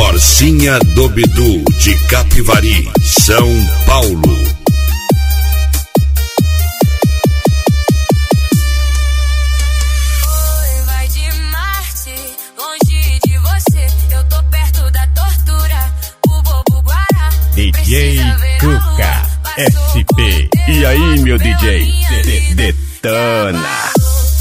Corsinha do Bidu, de Capivari, São Paulo. Oi, vai de Marte, longe de você, eu tô perto da tortura, o bobo guará. DJ Cuca, SP. E aí, meu DJ, detona.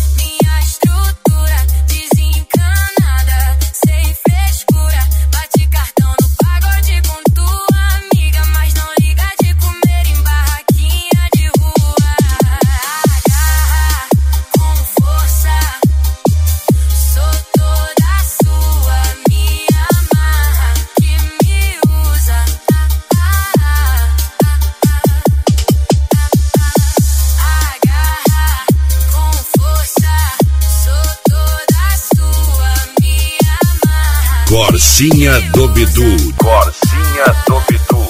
Corsinha do Bidu. Corsinha do Bidu.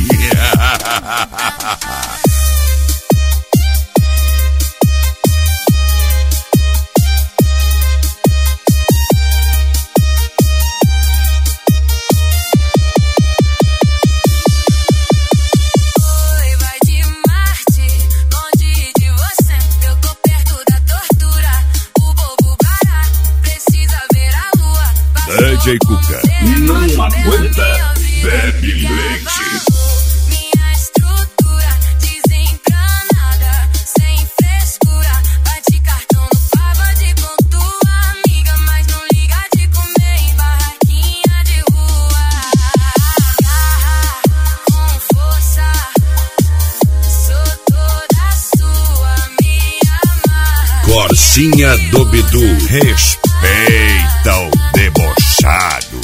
Oi, vai de Marte, longe de você, eu tô perto da tortura, o bobo guará, precisa ver a lua. DJ Cuca não aguenta, bebe leite. Minha estrutura desencanada, sem frescura, bate cartão no pagode com tua amiga, mas não liga de comer em barraquinha de rua. Agarra com força, sou toda sua, me amarra. Corsinha do Bidu, respeita o debochado.